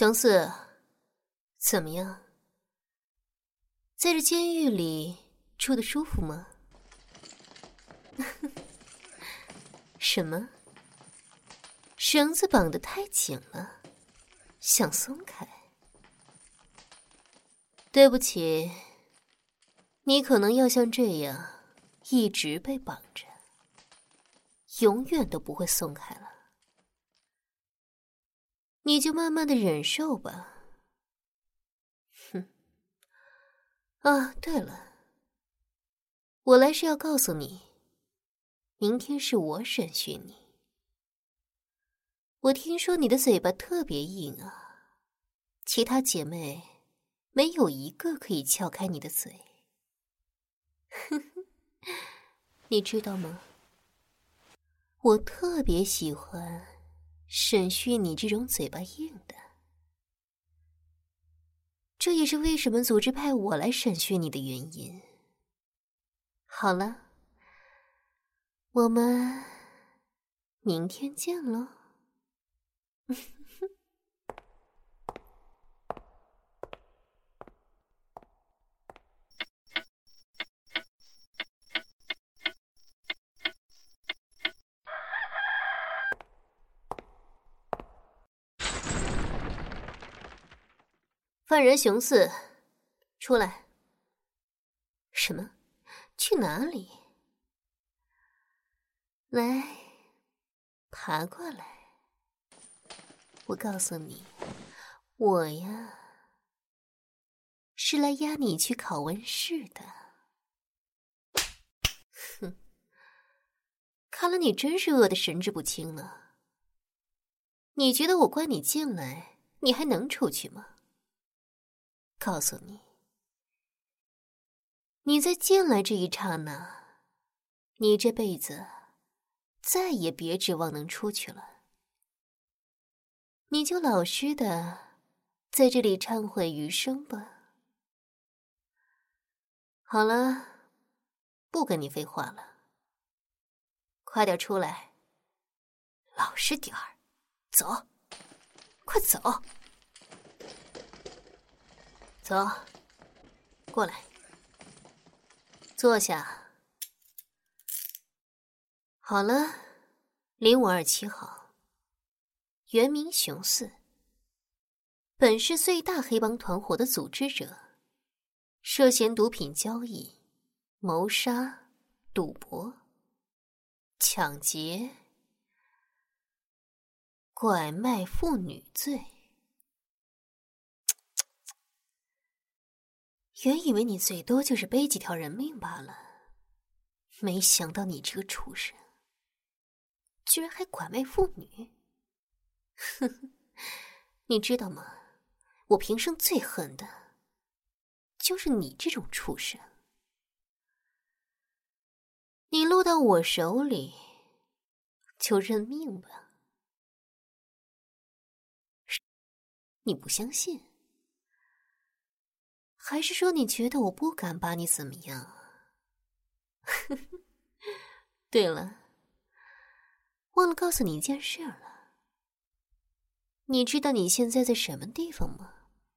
熊四，怎么样？在这监狱里住得舒服吗？什么？绳子绑得太紧了，想松开？对不起，你可能要像这样一直被绑着，永远都不会松开了。你就慢慢的忍受吧。哼。啊，对了，我来是要告诉你，明天是我审讯你。我听说你的嘴巴特别硬啊，其他姐妹没有一个可以撬开你的嘴。你知道吗？我特别喜欢审讯你这种嘴巴硬的。这也是为什么组织派我来审讯你的原因。好了，我们明天见喽。犯人熊四，出来。什么？去哪里？来，爬过来。我告诉你，我呀，是来押你去拷问室的。哼，看来你真是饿得神志不清了。你觉得我关你进来，你还能出去吗？告诉你，你在进来这一刹那，你这辈子再也别指望能出去了。你就老实的在这里忏悔余生吧。好了，不跟你废话了，快点出来。老实点儿，走，快走。走，过来，坐下。好了，0527号，原名熊四，本市最大黑帮团伙的组织者，涉嫌毒品交易、谋杀、赌博、抢劫、拐卖妇女罪。原以为你最多就是背几条人命罢了，没想到你这个畜生，居然还拐卖妇女。呵呵，你知道吗？我平生最恨的就是你这种畜生。你落到我手里，就认命吧。你不相信？还是说你觉得我不敢把你怎么样？对了，忘了告诉你一件事了。你知道你现在在什么地方吗？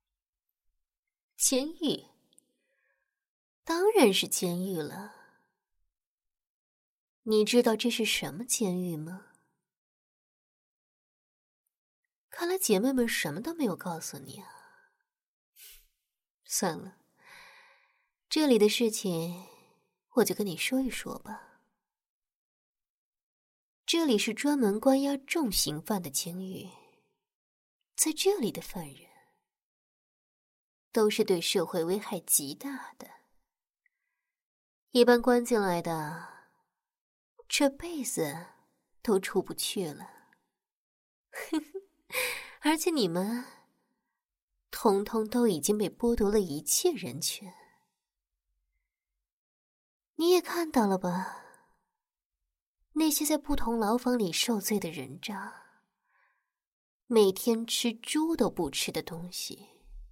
监狱。当然是监狱了。你知道这是什么监狱吗？看来姐妹们什么都没有告诉你啊。算了，这里的事情我就跟你说一说吧。这里是专门关押重刑犯的监狱，在这里的犯人都是对社会危害极大的，一般关进来的这辈子都出不去了。而且你们统统都已经被剥夺了一切人权。你也看到了吧？那些在不同牢房里受罪的人渣，每天吃猪都不吃的东西。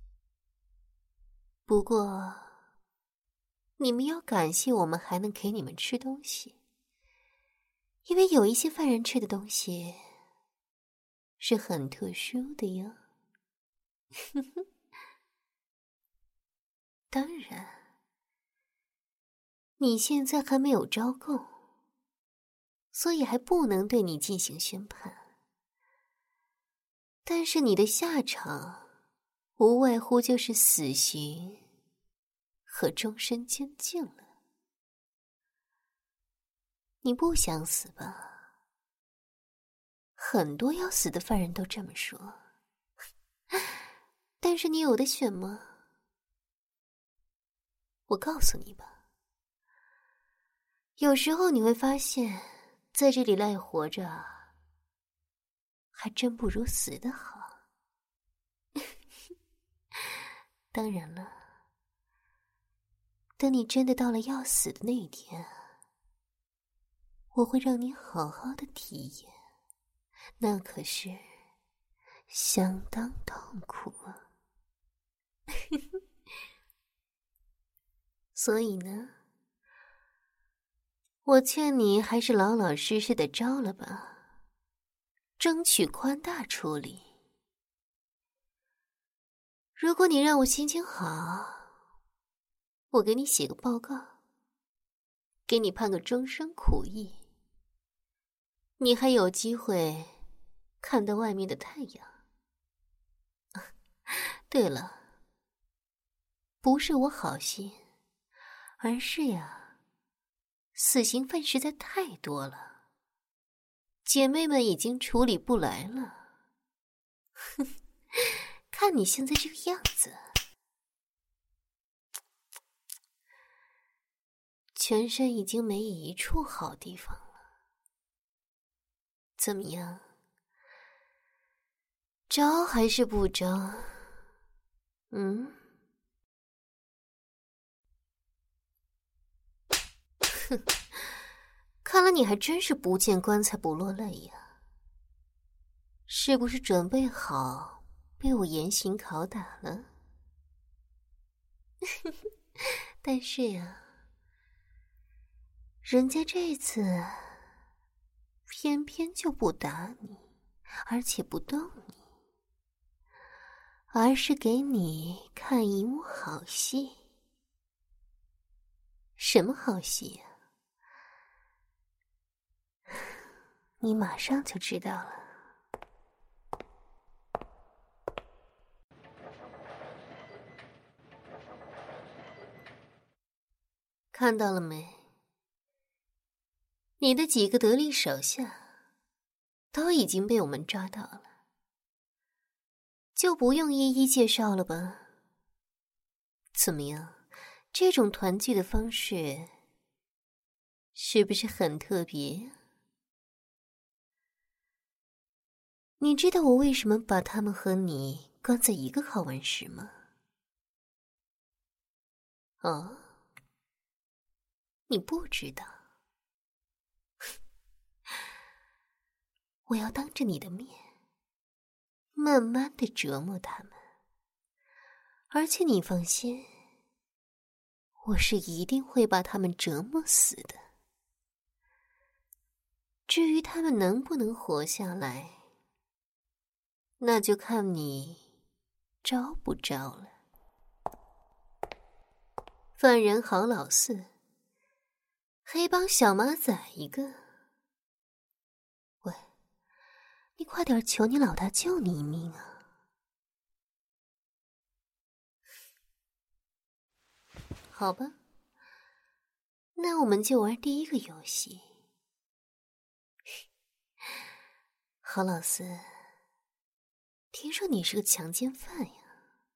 不过，你们要感谢我们还能给你们吃东西，因为有一些犯人吃的东西是很特殊的哟。 当然，你现在还没有招供，所以还不能对你进行宣判。但是你的下场，无外乎就是死刑和终身监禁了。你不想死吧？很多要死的犯人都这么说。但是你有的选吗？我告诉你吧，有时候你会发现，在这里赖活着，还真不如死得好。当然了，等你真的到了要死的那一天，我会让你好好的体验，那可是相当痛苦啊。所以呢，我劝你还是老老实实的招了吧，争取宽大处理。如果你让我心情好，我给你写个报告，给你判个终身苦役，你还有机会看到外面的太阳。对了，不是我好心，而是呀，死刑犯实在太多了，姐妹们已经处理不来了。看你现在这个样子，全身已经没一处好地方了。怎么样？招还是不招？嗯？哼，看来你还真是不见棺材不落泪呀。是不是准备好被我严刑拷打了？但是呀，人家这次偏偏就不打你，而且不动你，而是给你看一幕好戏。什么好戏呀？你马上就知道了。看到了没？你的几个得力手下都已经被我们抓到了，就不用一一介绍了吧？怎么样？这种团聚的方式是不是很特别？你知道我为什么把他们和你关在一个拷问室吗？哦，你不知道。我要当着你的面，慢慢的折磨他们。而且你放心，我是一定会把他们折磨死的。至于他们能不能活下来，那就看你招不招了。犯人郝老四，黑帮小马仔一个。喂，你快点求你老大救你一命啊！好吧，那我们就玩第一个游戏。郝老四，听说你是个强奸犯呀？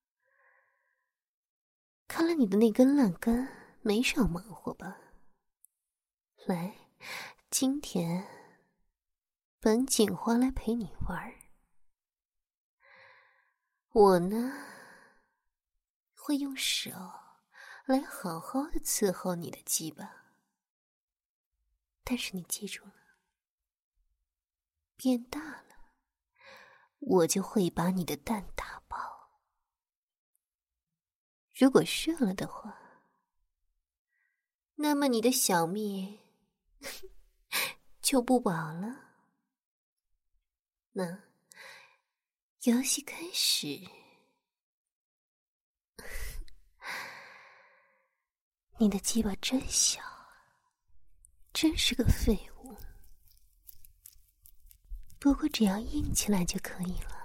看来你的那根烂根没少忙活吧？来，今天本警花来陪你玩。我呢，会用手来好好的伺候你的鸡巴。但是你记住了，变大了，我就会把你的蛋打爆。如果射了的话，那么你的小命就不保了。那游戏开始。 你的鸡巴真小，真是个废物。不过只要硬起来就可以了。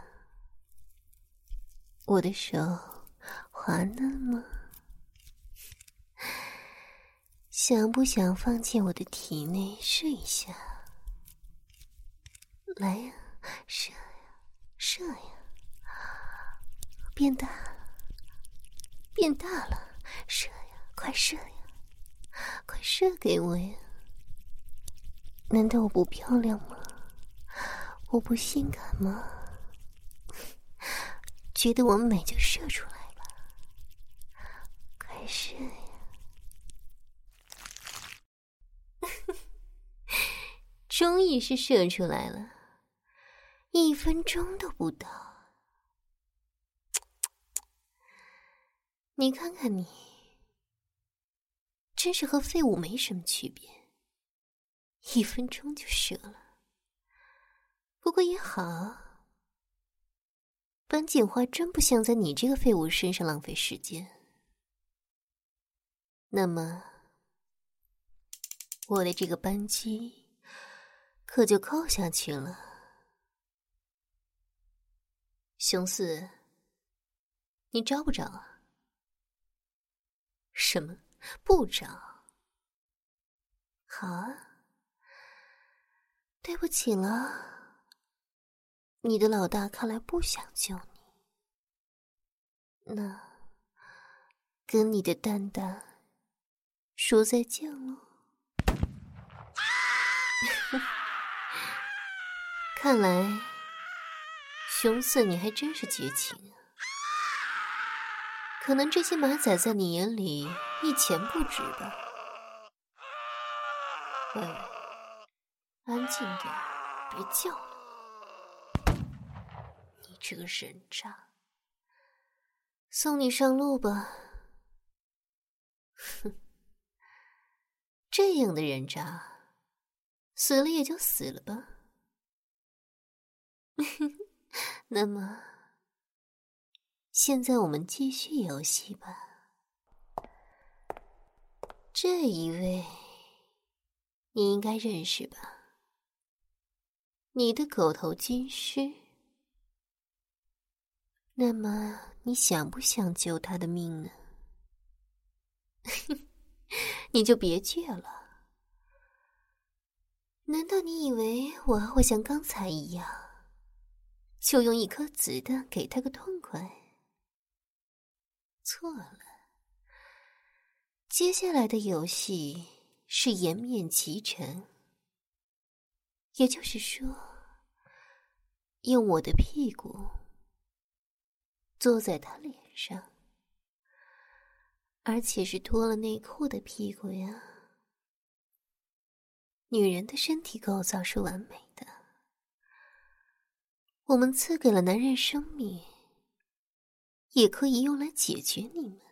我的手滑嫩吗？想不想放进我的体内试一下？来呀，射呀，射呀！变大了，变大了，射呀，快射呀，快射给我呀！难道我不漂亮吗？我不性感吗？觉得我美就射出来吧，快射呀！终于是射出来了，1分钟都不到。你看看你，真是和废物没什么区别，1分钟就射了。不过也好，班锦花真不想在你这个废物身上浪费时间。那么，我的这个扳机可就扣下去了。熊四，你招不招啊？什么？不招？好啊，对不起了，你的老大看来不想救你。那，跟你的蛋蛋说再见喽。看来，熊四你还真是绝情啊！可能这些马仔在你眼里一钱不值吧？喂，安静点，别叫了。你这个人渣，送你上路吧。哼，这样的人渣，死了也就死了吧。那么，现在我们继续游戏吧。这一位，你应该认识吧？你的狗头军师。那么，你想不想救他的命呢？你就别倔了。难道你以为我还会像刚才一样，就用1颗子弹给他个痛快？错了。接下来的游戏是颜面齐成，也就是说，用我的屁股坐在他脸上，而且是脱了内裤的屁股呀。女人的身体构造是完美的，我们赐给了男人生命，也可以用来解决你们。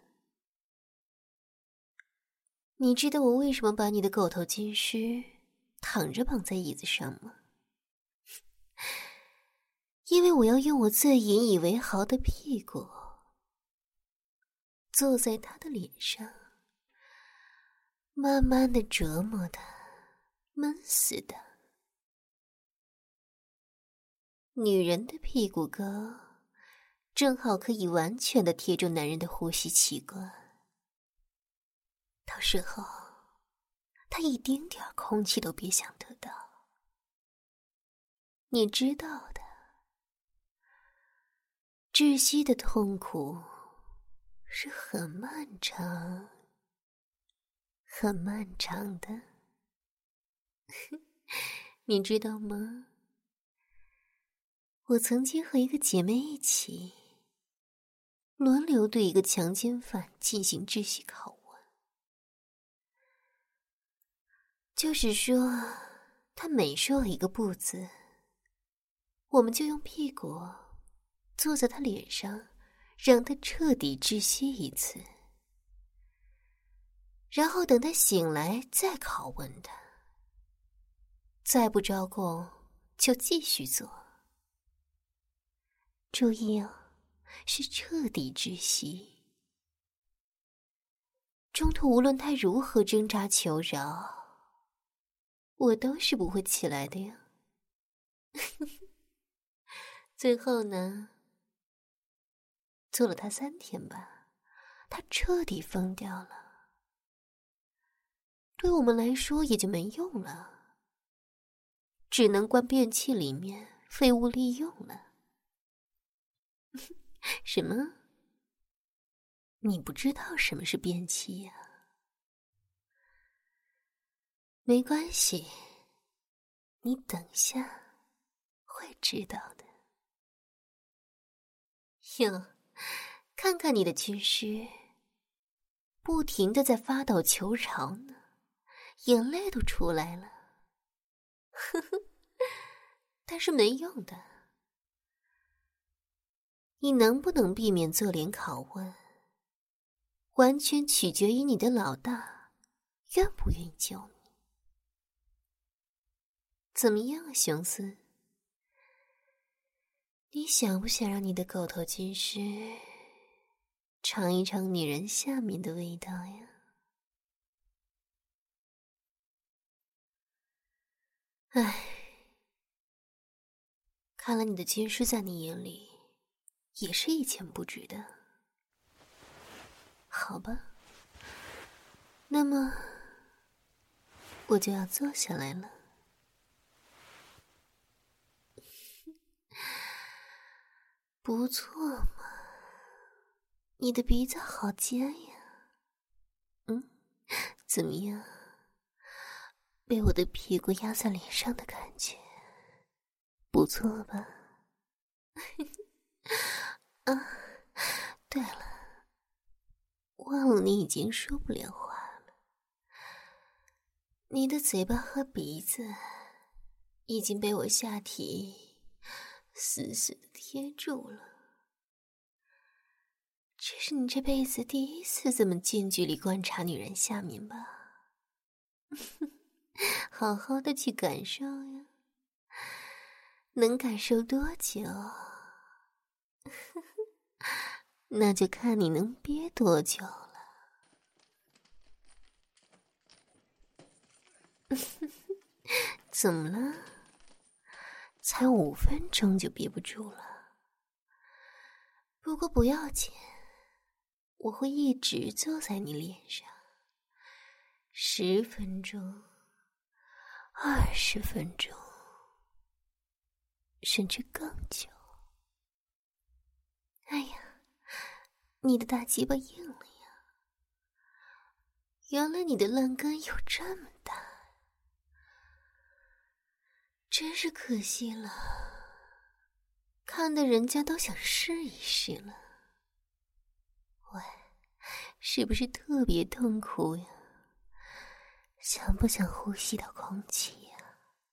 你知道我为什么把你的狗头军师躺着绑在椅子上吗？因为我要用我最引以为豪的屁股坐在他的脸上，慢慢的折磨他，闷死他。女人的屁股高，正好可以完全的贴住男人的呼吸器官，到时候他一丁点空气都别想得到。你知道的，窒息的痛苦是很漫长很漫长的。你知道吗？我曾经和一个姐妹一起轮流对一个强奸犯进行窒息拷问，就是说他每说一个不字，我们就用屁股坐在他脸上，让他彻底窒息一次，然后等他醒来再拷问他，再不招供就继续做。注意哦，是彻底窒息。 中途无论他如何挣扎求饶，我都是不会起来的呀。最后呢，做了他3天吧，他彻底疯掉了。对我们来说也就没用了，只能关便器里面废物利用了。什么？你不知道什么是便器呀？没关系，你等下会知道的。哟，看看你的军师，不停地在发抖求饶呢，眼泪都出来了。呵呵，但是没用的。你能不能避免做脸拷问，完全取决于你的老大愿不愿意救你。怎么样啊，熊斯？你想不想让你的狗头军师尝一尝女人下面的味道呀？唉，看来你的军师在你眼里也是一钱不值的。好吧，那么我就要坐下来了。不错嘛，你的鼻子好尖呀。怎么样？被我的屁股压在脸上的感觉，不错吧？啊，对了，忘了你已经说不了话了。你的嘴巴和鼻子已经被我下体死死的贴住了。这是你这辈子第一次这么近距离观察女人下面吧？好好的去感受呀，能感受多久？那就看你能憋多久了。怎么了？才5分钟就憋不住了？不过不要紧，我会一直坐在你脸上，10分钟、20分钟，甚至更久。哎呀，你的大鸡巴硬了呀！原来你的烂根有这么大，真是可惜了，看得人家都想试一试了。喂，是不是特别痛苦呀？想不想呼吸到空气呀？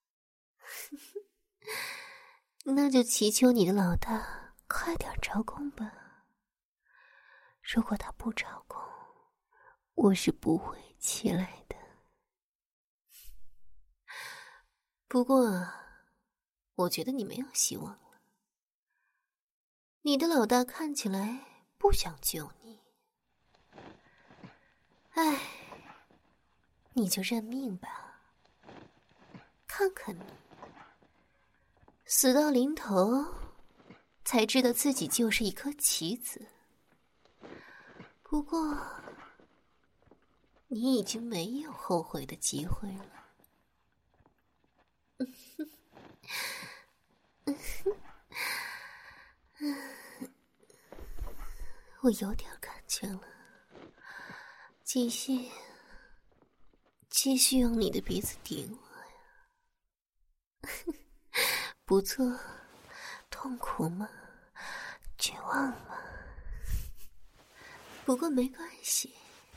那就祈求你的老大快点招供吧。如果他不招供，我是不会起来的。不过，我觉得你没有希望了。你的老大看起来不想救你。唉，你就认命吧。看看你，死到临头，才知道自己就是一颗棋子。不过，你已经没有后悔的机会了。我有点感觉了，继续用你的鼻子顶我呀。不错，痛苦吗？绝望吗？不过没关系，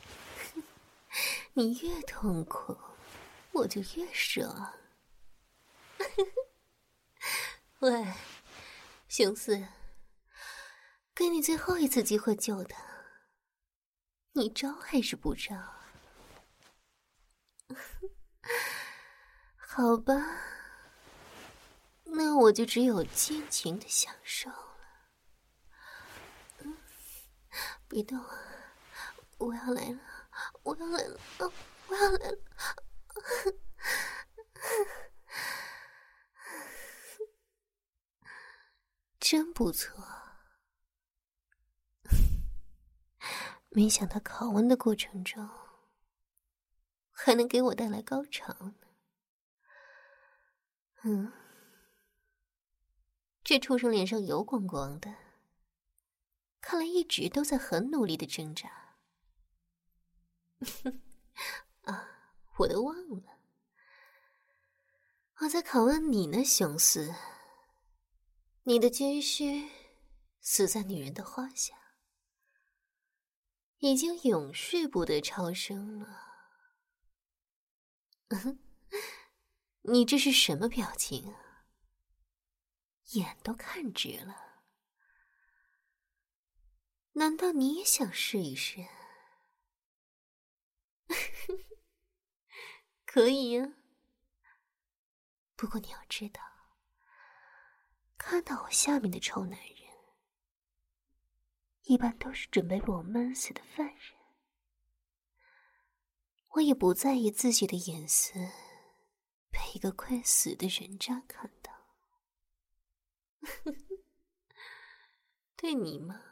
你越痛苦，我就越爽。喂，熊四，给你最后一次机会救他，你招还是不招？好吧，那我就只有尽情的享受了。别动啊，我要来了， 我要来了，我要来了。真不错，没想到拷问的过程中还能给我带来高潮呢。这畜生脸上油光光的，看来一直都在很努力的挣扎。啊，我都忘了，我在拷问你呢，雄狮。你的军师死在女人的花下，已经永世不得超生了。你这是什么表情啊？眼都看直了。难道你也想试一试？可以呀。不过你要知道，看到我下面的臭男人，一般都是准备被我闷死的犯人。我也不在意自己的眼丝被一个快死的人渣看到。对你吗？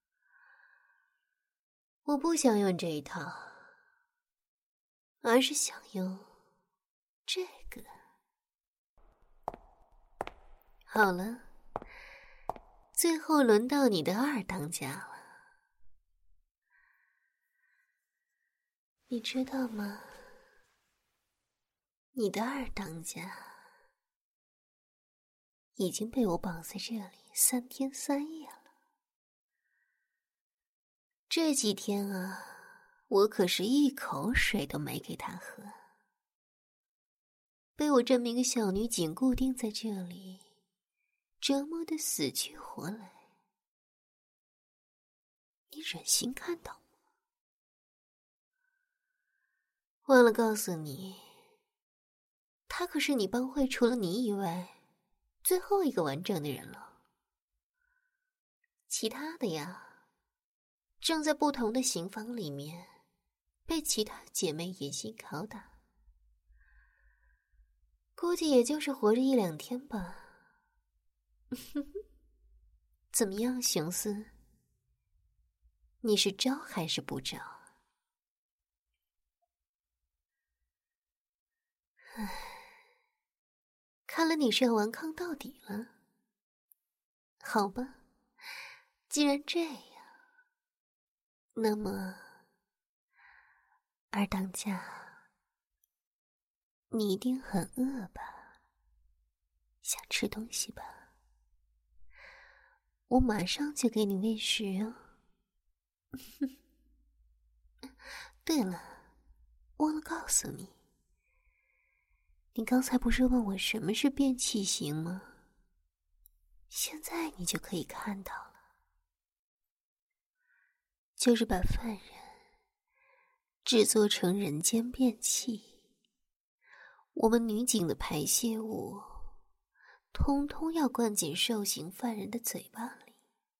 我不想用这一套，而是想用这个。好了，最后轮到你的二当家了。你知道吗？你的二当家已经被我绑在这里3天3夜了。这几天啊，我可是一口水都没给他喝，被我这么一个小女警固定在这里，折磨得死去活来。你忍心看到吗？忘了告诉你，他可是你帮会除了你以外最后一个完整的人了。其他的呀，正在不同的刑房里面被其他姐妹严刑拷打，估计也就是活着1-2天吧。怎么样，雄狮？你是招还是不招？唉，看来你是要顽抗到底了。好吧，既然这样，那么二当家，你一定很饿吧？想吃东西吧？我马上就给你喂食哦。对了，忘了告诉你，你刚才不是问我什么是变器刑吗？现在你就可以看到了，就是把犯人制作成人间便器，我们女警的排泄物通通要灌进受刑犯人的嘴巴里。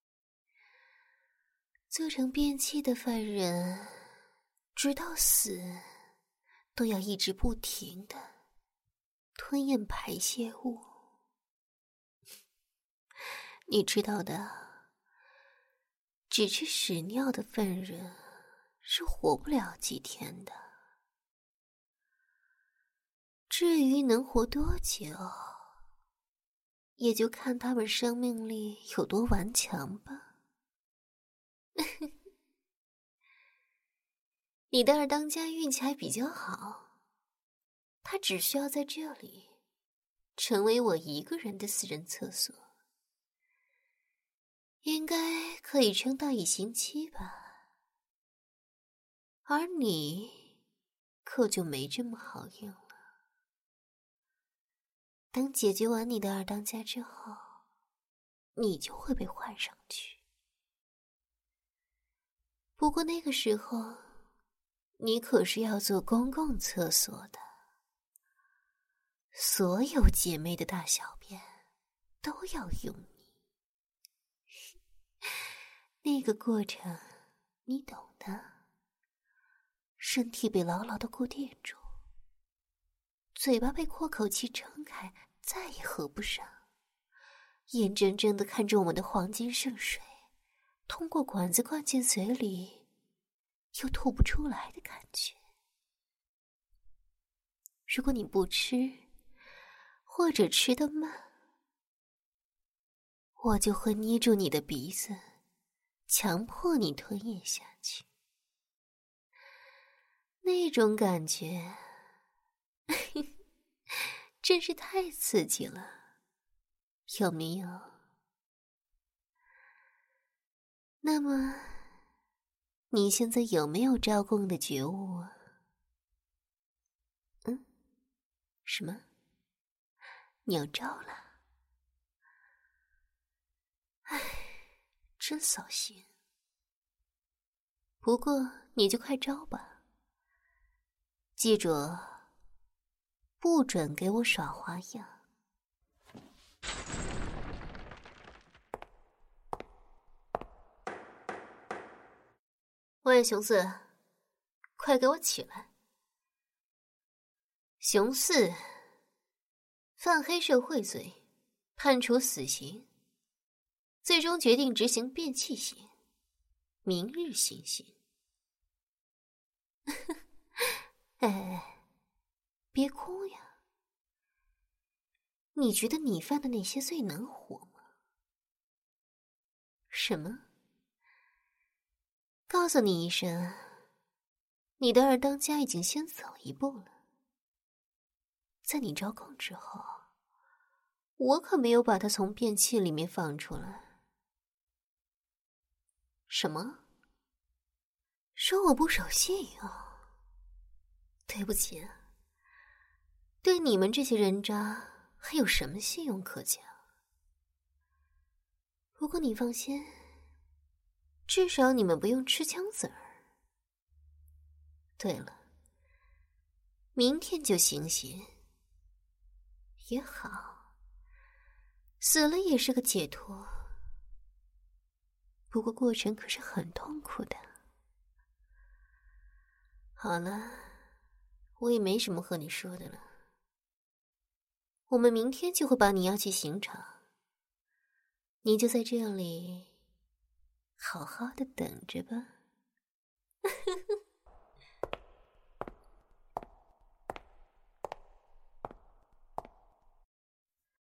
做成便器的犯人直到死都要一直不停地吞咽排泄物。你知道的，只吃屎尿的犯人是活不了几天的。至于能活多久，也就看他们生命力有多顽强吧。你的二当家运气还比较好，他只需要在这里成为我一个人的私人厕所，应该可以撑到1星期吧。而你可就没这么好运了。等解决完你的二当家之后，你就会被换上去。不过那个时候，你可是要做公共厕所的，所有姐妹的大小便都要用你。那个过程你懂的， 身体被牢牢的固定住，嘴巴被阔口气撑开，再也合不上，眼睁睁地看着我们的黄金圣水通过管子灌进嘴里，又吐不出来的感觉。如果你不吃，或者吃得慢，我就会捏住你的鼻子，强迫你吞咽下去。那种感觉真是太刺激了，有没有？那么你现在有没有招供的觉悟啊？什么？你要招了？唉，真扫兴。不过你就快招吧，记住，不准给我耍花样。喂，熊四，快给我起来！熊四，犯黑社会罪，判处死刑，最终决定执行变气刑，明日行刑。哎，别哭呀！你觉得你犯的那些罪能活吗？什么？告诉你一声，你的二当家已经先走一步了。在你招供之后，我可没有把他从便器里面放出来。什么？说我不守信用？对不起，对你们这些人渣还有什么信用可讲？不过你放心，至少你们不用吃枪子儿。对了，明天就行刑也好，死了也是个解脱。不过过程可是很痛苦的。好了，我也没什么和你说的了。我们明天就会把你押去刑场，你就在这里好好的等着吧。